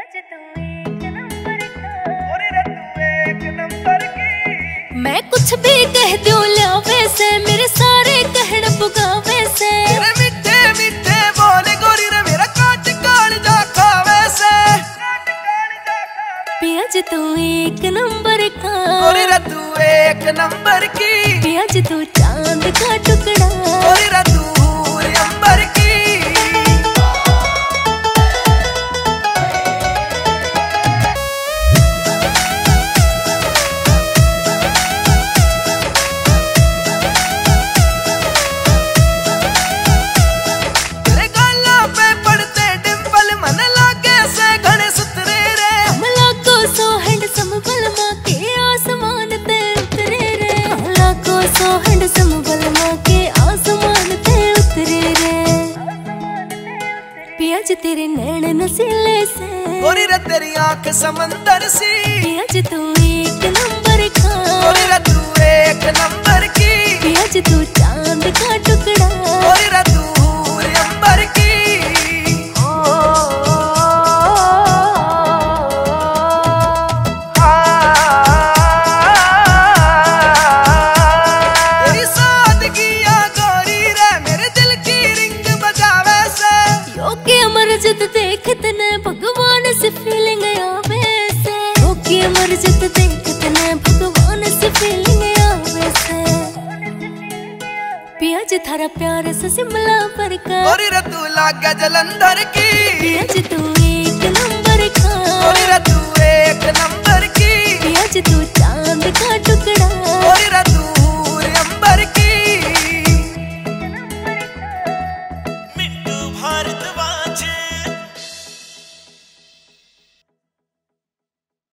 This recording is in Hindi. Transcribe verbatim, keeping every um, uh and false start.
मैं कुछ भी कह दूं लियावे से, मेरे सारे कहण पुगावे से। तेरे मीठे मीठे बोले गोरी रे मेरा काट काट जा खावे से। पियाज तू एक नंबर का, गोरी रे तू एक नंबर की। पियाज तू चांद का टुकड़ा, गोरी रे तू अंबर की। पियाज तेरे नैन नसीले से, गोरी रे तेरी आंख समंदर सी। पियाज तू एक नंबर का, गोरी रे तू एक नंबर की। पियाज तू चांद का टुकड़ा, गोरी रे तू अंबर की। तेरी सादगियां गोरी रे मेरे दिल की रिंग बजावे से। योगी अमरजित देखते ने भगवान से फीलिंग आवे से। योगी अमरजित देखते ने भगवान से फीलिंग आवे से। पियाज थारा प्यार से शिमला पर का, गोरी रे तू लागे जलंधर की। पियाज तू